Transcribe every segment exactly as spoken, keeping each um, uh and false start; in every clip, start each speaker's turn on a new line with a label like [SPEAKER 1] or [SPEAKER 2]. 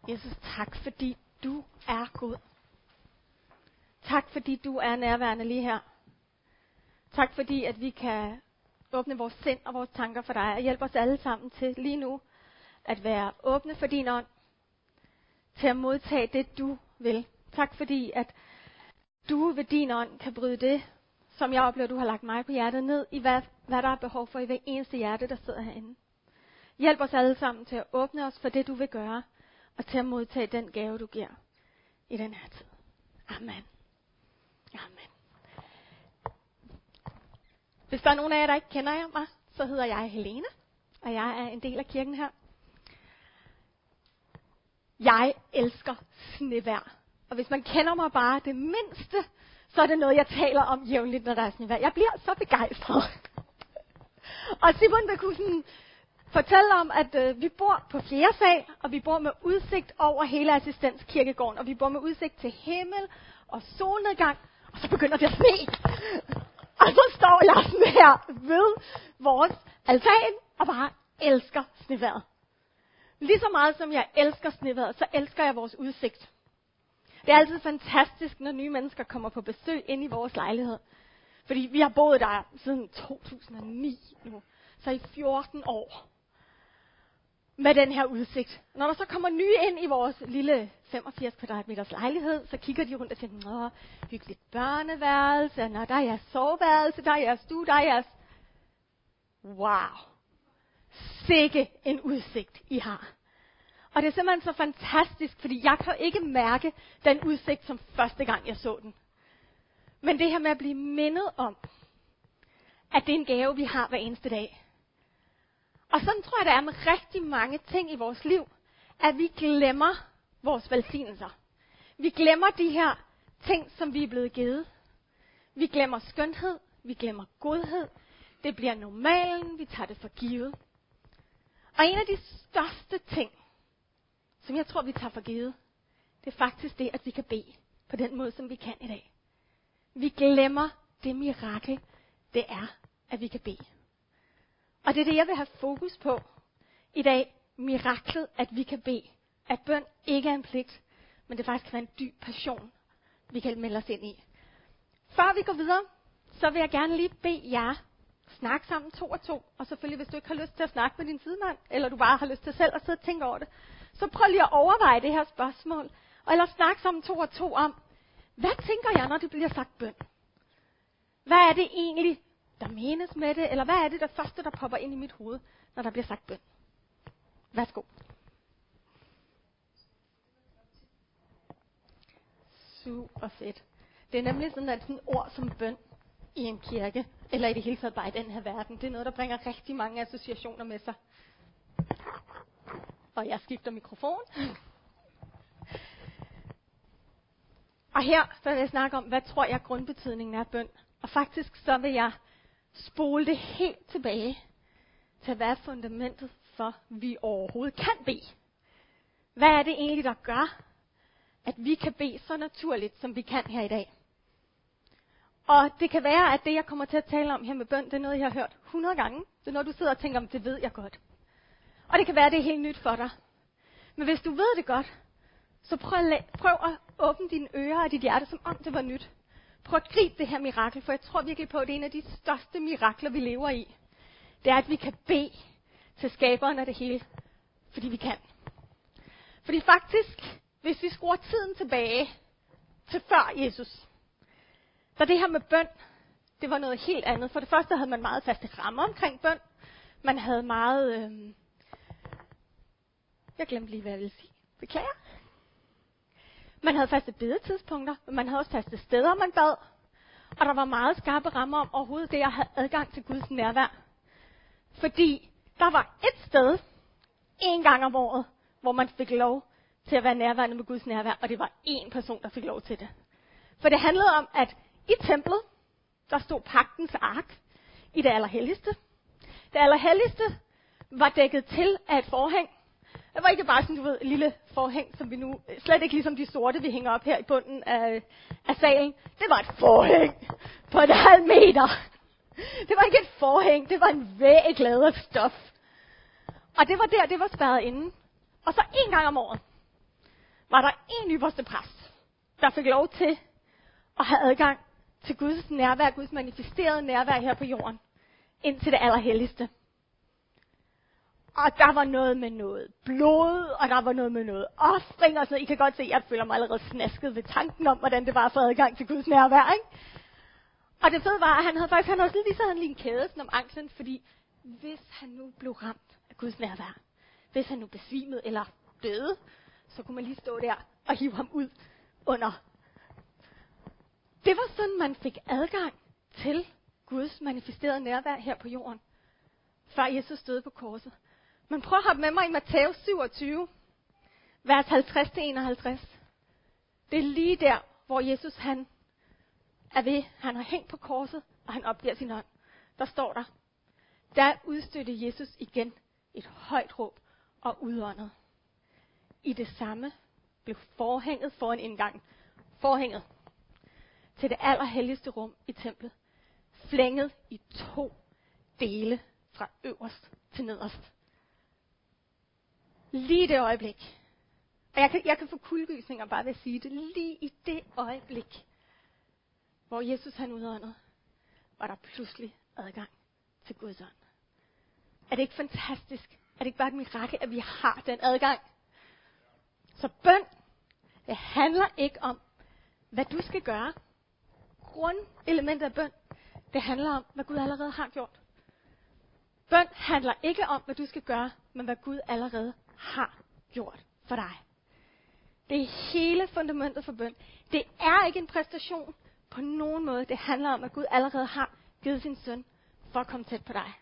[SPEAKER 1] Jesus, tak fordi du er god. Tak fordi du er nærværende lige her. Tak fordi at vi kan åbne vores sind og vores tanker for dig og hjælpe os alle sammen til lige nu at være åbne for din ånd. Til at modtage det du vil. Tak fordi at du ved din ånd kan bryde det, som jeg oplever du har lagt mig på hjertet, ned i hvad, hvad der er behov for i hver eneste hjerte der sidder herinde. Hjælp os alle sammen til at åbne os for det du vil gøre og til at modtage den gave du giver i den her tid. Amen. Amen. Hvis der er nogen af jer, der ikke kender mig, så hedder jeg Helene, og jeg er en del af kirken her. Jeg elsker snevejr. Og hvis man kender mig bare det mindste, så er det noget, jeg taler om jævnligt, når der er snevejr. Jeg bliver så begejstret. Og Simon vil kunne sådan fortælle om, at øh, vi bor på fjerde sal, og vi bor med udsigt over hele Assistenskirkegården, og vi bor med udsigt til himmel og solnedgang, og så begynder det at sne. Og så står jeg sådan her ved vores altan og bare elsker snevejret. Lige så meget som jeg elsker snevejret, så elsker jeg vores udsigt. Det er altid fantastisk, når nye mennesker kommer på besøg ind i vores lejlighed. Fordi vi har boet der siden to tusind og ni nu, så i fjorten år med den her udsigt. Når der så kommer nye ind i vores lille femogfirs kvadratmeters lejlighed, så kigger de rundt og siger, nå, hyggeligt børneværelse, nå, der er jeres soveværelse, der er jeres stue, der er jeres... Wow! Sikke en udsigt, I har. Og det er simpelthen så fantastisk, fordi jeg kan ikke mærke den udsigt som første gang, jeg så den. Men det her med at blive mindet om, at det er en gave, vi har hver eneste dag. Og sådan tror jeg, det er med rigtig mange ting i vores liv, at vi glemmer vores velsignelser. Vi glemmer de her ting, som vi er blevet givet. Vi glemmer skønhed, vi glemmer godhed. Det bliver normalen, vi tager det for givet. Og en af de største ting, som jeg tror, vi tager for givet, det er faktisk det, at vi kan bede på den måde, som vi kan i dag. Vi glemmer det mirakel, det er, at vi kan bede. Og det er det, jeg vil have fokus på i dag. Miraklet, at vi kan bede. At bøn ikke er en pligt, men det faktisk kan være en dyb passion, vi kan melde os ind i. Før vi går videre, så vil jeg gerne lige bede jer snakke sammen to og to. Og selvfølgelig, hvis du ikke har lyst til at snakke med din sidemand, eller du bare har lyst til selv at sidde og tænke over det, så prøv lige at overveje det her spørgsmål. Og eller snak sammen to og to om, hvad tænker jeg, når det bliver sagt bøn? Hvad er det egentlig, der menes med det? Eller hvad er det, der første, der popper ind i mit hoved, når der bliver sagt bøn? Værsgo. Super fedt. Det er nemlig sådan, at sådan et ord som bøn i en kirke, eller i det hele taget bare i den her verden, det er noget, der bringer rigtig mange associationer med sig. Og jeg skifter mikrofon. Og her så vil jeg snakke om, hvad tror jeg grundbetydningen er af bøn. Og faktisk så vil jeg spole det helt tilbage til hvad er fundamentet for, at vi overhovedet kan bede. Hvad er det egentlig, der gør, at vi kan bede så naturligt, som vi kan her i dag? Og det kan være, at det, jeg kommer til at tale om her med bøn, det er noget, jeg har hørt hundrede gange. Det er noget, du sidder og tænker om, det ved jeg godt. Og det kan være, at det er helt nyt for dig. Men hvis du ved det godt, så prøv at, prøv at åbne dine ører og dit hjerte, som om det var nyt. Prøv at gribe det her mirakel, for jeg tror virkelig på, at det er en af de største mirakler, vi lever i. Det er, at vi kan bede til skaberen af det hele, fordi vi kan. Fordi faktisk, hvis vi skruer tiden tilbage til før Jesus, så det her med bøn, det var noget helt andet. For det første havde man meget faste rammer omkring bøn. Man havde meget... Øh... Jeg glemte lige, hvad jeg ville sige. Beklager. Man havde faste bedetidspunkter, men man havde også faste steder, man bad. Og der var meget skarpe rammer om overhovedet det at have adgang til Guds nærvær. Fordi der var et sted, en gang om året, hvor man fik lov til at være nærværende med Guds nærvær, og det var én person, der fik lov til det. For det handlede om, at i templet, der stod pagtens ark i det allerhelligste. Det allerhelligste var dækket til af et forhæng. Det var ikke bare sådan, du ved, et lille forhæng, som vi nu, slet ikke ligesom de sorte, vi hænger op her i bunden af, af salen. Det var et forhæng på et halvt meter. Det var ikke et forhæng, det var en væg lavet af stof. Og det var der, det var spærret inde. Og så en gang om året, var der en ypperste præst, der fik lov til at have adgang til Guds nærvær, Guds manifesterede nærvær her på jorden, ind til det allerhelligste. Og der var noget med noget blod, og der var noget med noget offring og sådan noget. I kan godt se, at jeg føler mig allerede snasket ved tanken om, hvordan det var at få adgang til Guds nærvær, ikke? Og det fede var, at han havde faktisk han havde lige så lige en kæde sådan om anklen, fordi hvis han nu blev ramt af Guds nærvær, hvis han nu besvimede eller døde, så kunne man lige stå der og hive ham ud under. Det var sådan, man fik adgang til Guds manifesterede nærvær her på jorden, før Jesus døde på korset. Men prøv at hoppe med mig i Matthæus syvogtyve, vers halvtreds til enoghalvtreds. Det er lige der, hvor Jesus han er ved. Han har hængt på korset, og han opgiver sin ånd. Der står der, der udstødte Jesus igen et højt råb og udåndede. I det samme blev forhænget foran indgangen, forhænget til det allerhelligste rum i templet, flænget i to dele fra øverst til nederst. Lige det øjeblik, og jeg kan, jeg kan få kuldegysninger bare ved at sige det, lige i det øjeblik, hvor Jesus han udåndede, var der pludselig adgang til Guds ånd. Er det ikke fantastisk? Er det ikke bare et mirakel, at vi har den adgang? Så bøn, det handler ikke om, hvad du skal gøre. Grundelementet af bøn, det handler om, hvad Gud allerede har gjort. Bøn handler ikke om, hvad du skal gøre, men hvad Gud allerede har gjort for dig. Det er hele fundamentet for bøn. Det er ikke en præstation på nogen måde. Det handler om, at Gud allerede har givet sin søn for at komme tæt på dig.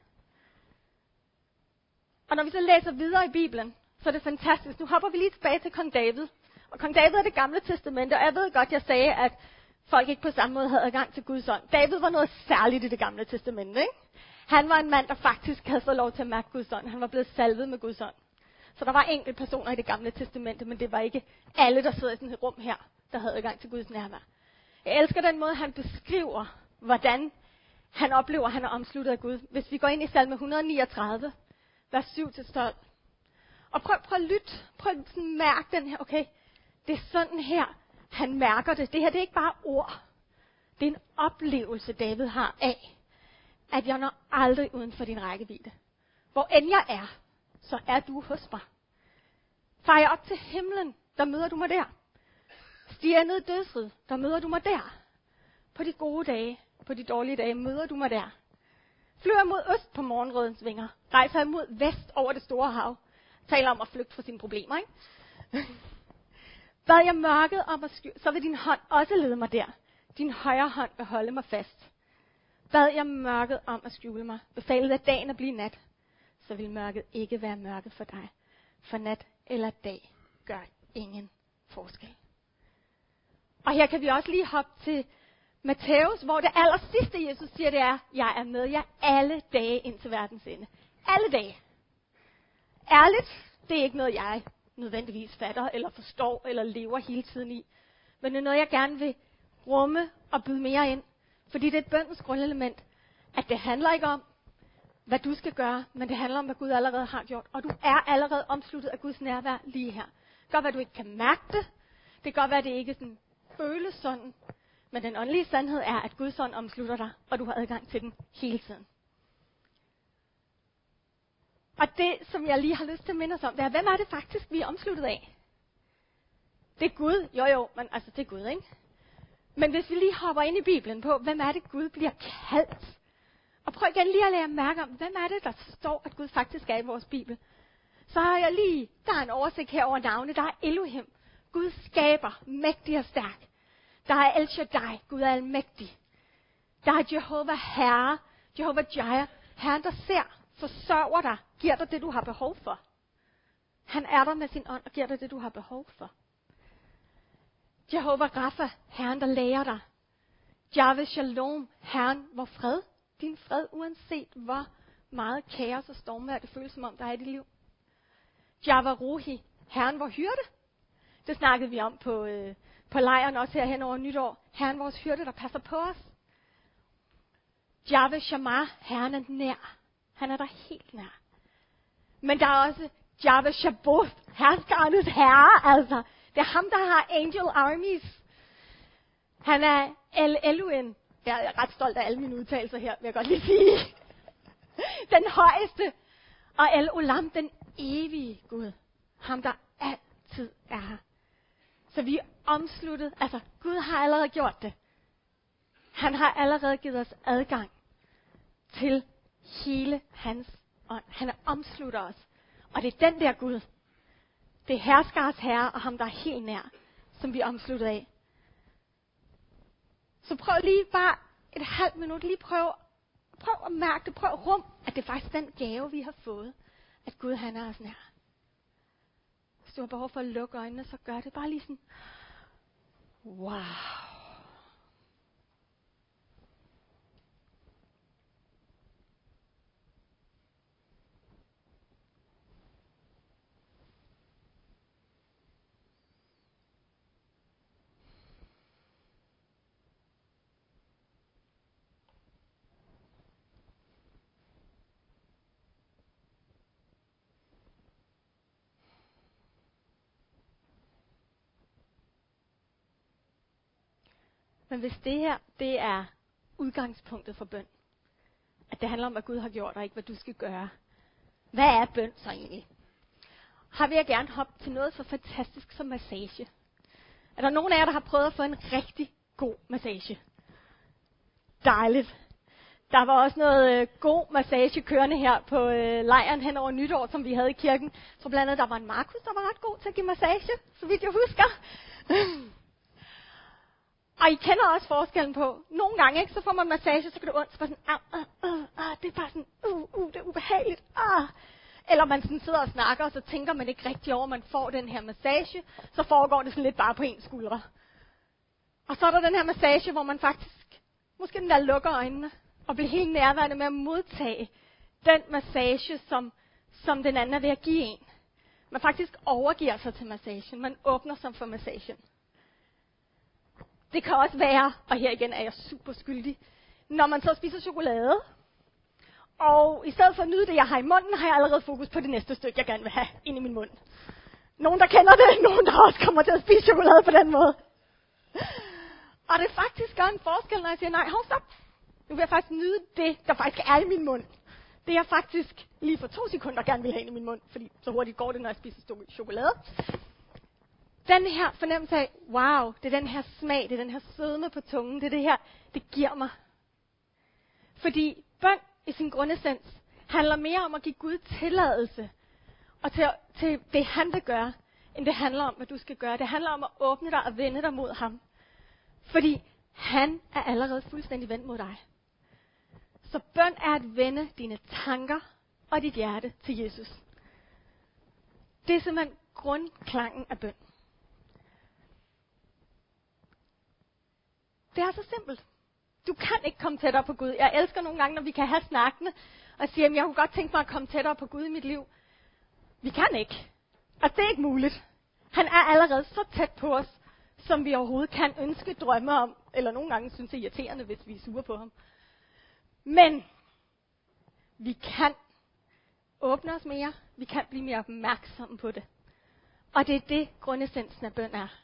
[SPEAKER 1] Og når vi så læser videre i Bibelen, så er det fantastisk. Nu hopper vi lige tilbage til kong David. Og kong David er det gamle testamente, og jeg ved godt, jeg sagde, at folk ikke på samme måde havde adgang til Guds ånd. David var noget særligt i det gamle testamente, ikke? Han var en mand, der faktisk havde fået lov til at mærke Guds ånd. Han var blevet salvet med Guds ånd. Så der var enkelte personer i det gamle testamente, men det var ikke alle, der sidder i sådan et rum her, der havde adgang til Guds nærvær. Jeg elsker den måde, han beskriver, hvordan han oplever, at han er omsluttet af Gud. Hvis vi går ind i salme et hundrede niogtredive, vers syv til tolv. Og prøv, prøv at lytte, prøv at sådan mærke den her, okay, det er sådan her, han mærker det. Det her, det er ikke bare ord. Det er en oplevelse, David har af, at jeg når aldrig uden for din rækkevidde. Hvor end jeg er, så er du hos mig. Farer jeg op til himlen, der møder du mig der. Stiger jeg ned i dødsriget, der møder du mig der. På de gode dage, på de dårlige dage, møder du mig der. Flyver jeg mod øst på morgenrødens vinger, rejser jeg mod vest over det store hav. Taler om at flygte fra sine problemer, ikke? Bad jeg mørket om at sky, så vil din hånd også lede mig der. Din højre hånd vil holde mig fast. Bad jeg mørket om at skjule mig, befalede at dagen at blive nat, så vil mørket ikke være mørket for dig. For nat eller dag gør ingen forskel. Og her kan vi også lige hoppe til Matthæus, hvor det aller sidste Jesus siger, det er, jeg er med jer alle dage ind til verdens ende. Alle dage. Ærligt, det er ikke noget, jeg nødvendigvis fatter, eller forstår, eller lever hele tiden i. Men det er noget, jeg gerne vil rumme og byde mere ind. Fordi det er et bøndens grundelement, at det handler ikke om, hvad du skal gøre, men det handler om, hvad Gud allerede har gjort. Og du er allerede omsluttet af Guds nærvær lige her. Det kan godt være, at du ikke kan mærke det. Det kan godt være, at det ikke sådan føles sådan. Men den åndelige sandhed er, at Guds ånd omslutter dig, og du har adgang til den hele tiden. Og det, som jeg lige har lyst til at minde os om, det er, hvem er det faktisk, vi er omsluttet af? Det er Gud. Jo jo, men altså det er Gud, ikke? Men hvis vi lige hopper ind i Bibelen på, hvem er det, Gud bliver kaldt? Og prøv igen lige at lære mærke om, hvem er det, der står, at Gud faktisk er i vores Bibel? Så har jeg lige, der er en oversigt her over navne. Der er Elohim. Gud skaber, mægtig og stærk. Der er El Shaddai. Gud er almægtig. Der er Jehova Herre. Jehova Jireh. Herren, der ser, forsørger dig, giver dig det, du har behov for. Han er der med sin ånd og giver dig det, du har behov for. Jehova Rapha, Herren, der lærer dig. Jahve Shalom, Herren, hvor fred, din fred, uanset hvor meget kaos og stormvejr det føles som om, der er i dit liv. Jahve Rohi, Herren, hvor hyrde. Det snakkede vi om på, øh, på lejren også her hen over nytår. Herren, vores hyrde, der passer på os. Jahve Shammah, Herren er nær. Han er der helt nær. Men der er også Jahve Shabboth, herskernes herre, altså. Det er ham, der har Angel Armies. Han er El Elohim. Jeg er ret stolt af alle mine udtalelser her, vil jeg godt lige sige. Den højeste. Og El Olam, den evige Gud. Ham, der altid er her. Så vi er omsluttet. Altså, Gud har allerede gjort det. Han har allerede givet os adgang til hele hans ånd. Han er omsluttet os. Og det er den der Gud. Det er herskers herre, og ham, der er helt nær, som vi er omsluttet af. Så prøv lige bare et halvt minut, lige prøv, prøv at mærke det, prøv rum, at det er faktisk den gave, vi har fået, at Gud han er os nær. Hvis du har behov for at lukke øjnene, så gør det bare lige sådan, wow. Men hvis det her, det er udgangspunktet for bøn, at det handler om, hvad Gud har gjort, og ikke hvad du skal gøre. Hvad er bøn så egentlig? Her vil jeg gerne hoppe til noget så fantastisk som massage. Er der nogen af jer, der har prøvet at få en rigtig god massage? Dejligt. Der var også noget øh, god massage kørende her på øh, lejren hen over nytår, som vi havde i kirken. Så blandt andet, der var en Markus, der var ret god til at give massage, så vidt jeg husker. Og I kender også forskellen på, nogle gange, ikke, så får man massage, så kan det ondt, så bare sådan, ah, ah, ah, ah, det er bare sådan, uh, uh, det er ubehageligt, ah. Eller man sådan sidder og snakker, og så tænker man ikke rigtig over, at man får den her massage, så foregår det sådan lidt bare på ens skuldre. Og så er der den her massage, hvor man faktisk, måske den der lukker øjnene, og bliver helt nærværende med at modtage den massage, som, som den anden er ved at give en. Man faktisk overgiver sig til massagen, man åbner sig for massagen. Det kan også være, og her igen er jeg super skyldig, når man så spiser chokolade, og i stedet for at nyde det, jeg har i munden, har jeg allerede fokus på det næste stykke, jeg gerne vil have ind i min mund. Nogen, der kender det, nogen, der også kommer til at spise chokolade på den måde. Og det faktisk gør en forskel, når jeg siger, nej, hold stop. Nu vil jeg faktisk nyde det, der faktisk er i min mund. Det jeg faktisk lige for to sekunder gerne vil have ind i min mund, fordi så hurtigt går det, når jeg spiser chokolade. Den her fornemmelse af, wow, det er den her smag, det er den her sødme på tungen, det er det her, det giver mig. Fordi bøn i sin grundessens handler mere om at give Gud tilladelse, og til, til det han vil gøre, end det handler om, hvad du skal gøre. Det handler om at åbne dig og vende dig mod ham. Fordi han er allerede fuldstændig vendt mod dig. Så bøn er at vende dine tanker og dit hjerte til Jesus. Det er simpelthen grundklangen af bøn. Det er så simpelt. Du kan ikke komme tættere på Gud. Jeg elsker nogle gange, når vi kan have snakkene, og sige, at jeg kunne godt tænke mig at komme tættere på Gud i mit liv. Vi kan ikke. Og det er ikke muligt. Han er allerede så tæt på os, som vi overhovedet kan ønske, drømme om, eller nogle gange synes det er irriterende, hvis vi er sure på ham. Men vi kan åbne os mere. Vi kan blive mere opmærksomme på det. Og det er det, grundessensen af bøn er.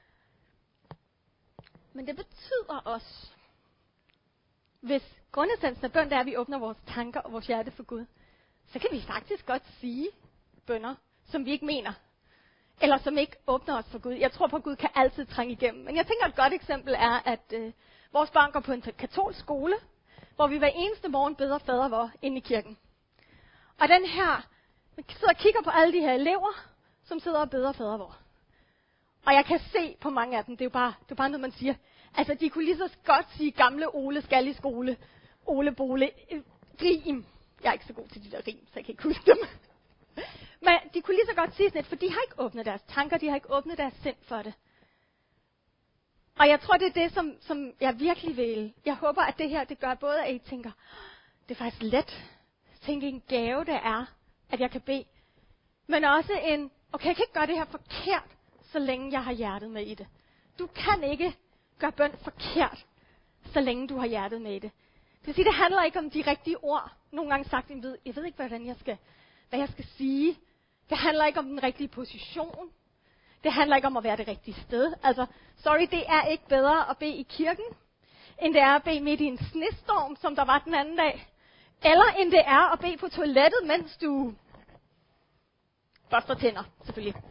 [SPEAKER 1] Men det betyder også, hvis grundessensen af bøn er, at vi åbner vores tanker og vores hjerte for Gud, så kan vi faktisk godt sige bønner, som vi ikke mener. Eller som ikke åbner os for Gud. Jeg tror på, at Gud kan altid trænge igennem. Men jeg tænker, et godt eksempel er, at øh, vores børn går på en katolsk skole, hvor vi hver eneste morgen beder fader vor inde i kirken. Og den her, man sidder og kigger på alle de her elever, som sidder og beder fader vor. Og jeg kan se på mange af dem, det er jo bare, det er bare noget, man siger. Altså, de kunne lige så godt sige gamle Ole skal i skole, Ole Bole, øh, rim. Jeg er ikke så god til de der rim, så jeg kan ikke huske dem. Men de kunne lige så godt sige sådan et, for de har ikke åbnet deres tanker, de har ikke åbnet deres sind for det. Og jeg tror, det er det, som, som jeg virkelig vil. Jeg håber, at det her, det gør både, at I tænker, det er faktisk let. Tænk en gave, det er, at jeg kan bede. Men også en, okay, jeg kan ikke gøre det her forkert, så længe jeg har hjertet med i det. Du kan ikke gøre bøn forkert, så længe du har hjertet med i det. Det vil sige, det handler ikke om de rigtige ord. Nogle gange sagt, jeg ved, jeg ved ikke, hvordan jeg skal, hvad jeg skal sige. Det handler ikke om den rigtige position. Det handler ikke om at være det rigtige sted. Altså, sorry, det er ikke bedre at bede i kirken, end det er at bede midt i en snestorm, som der var den anden dag. Eller end det er at bede på toilettet, mens du børster tænder, selvfølgelig.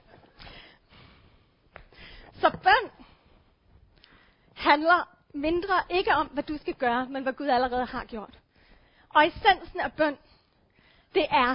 [SPEAKER 1] Så bøn handler mindre ikke om, hvad du skal gøre, men hvad Gud allerede har gjort. Og essensen af bøn, det er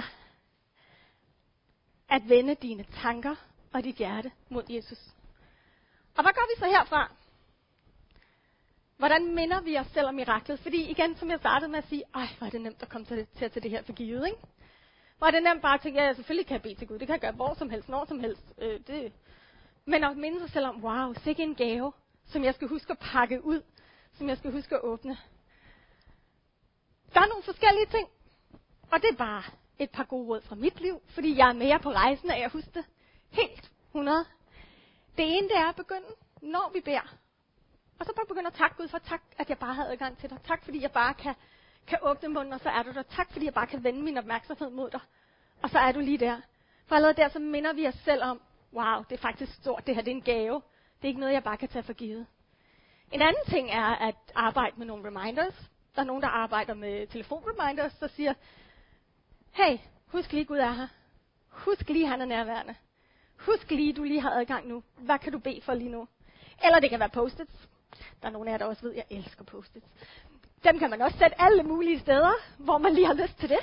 [SPEAKER 1] at vende dine tanker og dit hjerte mod Jesus. Og hvad gør vi så herfra? Hvordan minder vi os selv om miraklet? Fordi igen, som jeg startede med at sige, ej, hvor er det nemt at komme til, til at tage det her for givet, ikke? Hvor er det nemt bare at tænke, ja, selvfølgelig kan jeg bede til Gud. Det kan jeg gøre hvor som helst, når som helst. Øh, det. Men at minde sig selv om, wow, sikke en gave, som jeg skal huske at pakke ud, som jeg skal huske at åbne. Der er nogle forskellige ting, og det er bare et par gode råd fra mit liv, fordi jeg er mere på rejsen af at huske det helt hundrede. Det ene, det er at begynde, når vi beder. Og så bare begynde at takke Gud for, tak, at jeg bare havde adgang til dig. Tak, fordi jeg bare kan, kan åbne munden, og så er du der. Tak, fordi jeg bare kan vende min opmærksomhed mod dig. Og så er du lige der. For allerede der, så minder vi os selv om, wow, det er faktisk stort, det her, det er en gave. Det er ikke noget, jeg bare kan tage for givet. En anden ting er at arbejde med nogle reminders. Der er nogen, der arbejder med telefonreminders, der siger, hey, husk lige, Gud er her. Husk lige, han er nærværende. Husk lige, du lige har adgang nu. Hvad kan du bede for lige nu? Eller det kan være post-its. Der er nogle af jer, der også ved, at jeg elsker post-its. Dem kan man også sætte alle mulige steder, hvor man lige har lyst til det.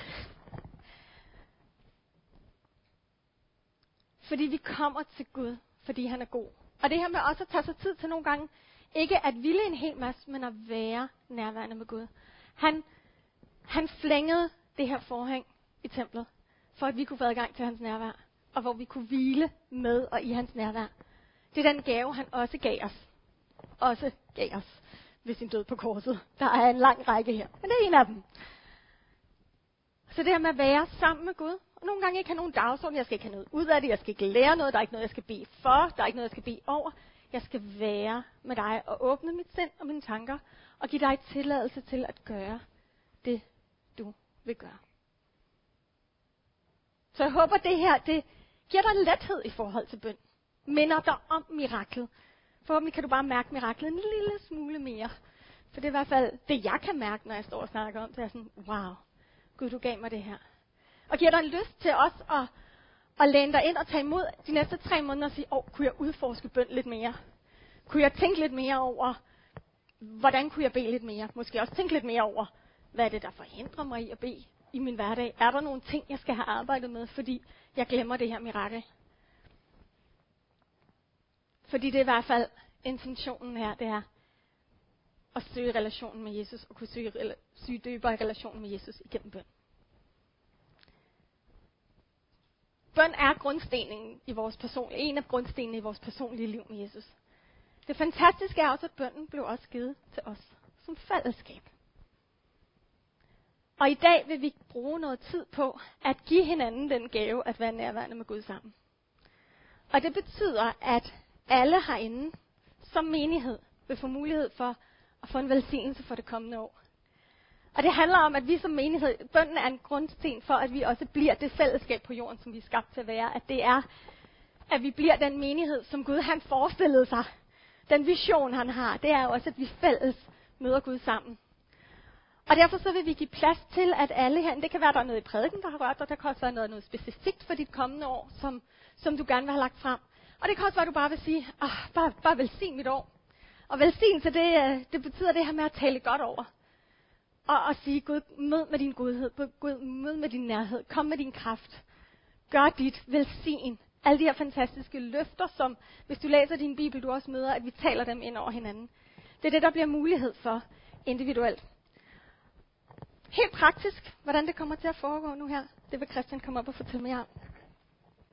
[SPEAKER 1] Fordi vi kommer til Gud, fordi han er god. Og det her med også at tage sig tid til nogle gange, ikke at ville en hel masse, men at være nærværende med Gud. Han, han flængede det her forhæng i templet, for at vi kunne få adgang til hans nærvær, og hvor vi kunne hvile med og i hans nærvær. Det er den gave, han også gav os. Også gav os ved sin død på korset. Der er en lang række her, men det er en af dem. Så det her med at være sammen med Gud, og nogle gange ikke have nogen dagsorden, jeg skal ikke have noget ud af det, jeg skal ikke lære noget, der er ikke noget, jeg skal bede for, der er ikke noget, jeg skal bede over. Jeg skal være med dig og åbne mit sind og mine tanker, og give dig tilladelse til at gøre det, du vil gøre. Så jeg håber, det her, det giver dig lethed i forhold til bøn. Minder dig om miraklet. Forhåbentlig kan du bare mærke miraklet en lille smule mere. For det er i hvert fald det, jeg kan mærke, når jeg står og snakker om det. Er sådan, wow, Gud, du gav mig det her. Og giver dig en lyst til os at, at læne dig ind og tage imod de næste tre måneder og sige, åh, kunne jeg udforske bøn lidt mere? Kunne jeg tænke lidt mere over, hvordan kunne jeg bede lidt mere? Måske også tænke lidt mere over, hvad er det, der forhindrer mig i at bede i min hverdag? Er der nogle ting, jeg skal have arbejdet med, fordi jeg glemmer det her mirakel? Fordi det er i hvert fald intentionen her, det er at søge relationen med Jesus, og kunne søge, søge dybere i relationen med Jesus igennem bøn. Bøn er grundstenen i vores person, en af grundstenene i vores personlige liv med Jesus. Det fantastiske er også, at bønnen blev også givet til os som fællesskab. Og i dag vil vi bruge noget tid på at give hinanden den gave at være nærværende med Gud sammen. Og det betyder, at alle herinde som menighed vil få mulighed for at få en velsignelse for det kommende år. Og det handler om, at vi som menighed, bønnen er en grundsten for, at vi også bliver det fællesskab på jorden, som vi er skabt til at være. At det er, at vi bliver den menighed, som Gud han forestillede sig. Den vision, han har, det er jo også, at vi fælles møder Gud sammen. Og derfor så vil vi give plads til, at alle her, det kan være, at der er noget i prædiken, der har rørt dig, der kan også være noget, noget specifikt for dit kommende år, som, som du gerne vil have lagt frem. Og det kan også være, at du bare vil sige, ah, bare, bare velsign mit år. Og velsignelse, det, det betyder det her med at tale godt over. Og, og sige, Gud, mød med din godhed, Gud, mød med din nærhed, kom med din kraft. Gør dit, velsign. Alle de her fantastiske løfter, som hvis du læser din bibel, du også møder, at vi taler dem ind over hinanden. Det er det, der bliver mulighed for individuelt. Helt praktisk, hvordan det kommer til at foregå nu her, det vil Christian komme op og fortælle mere om.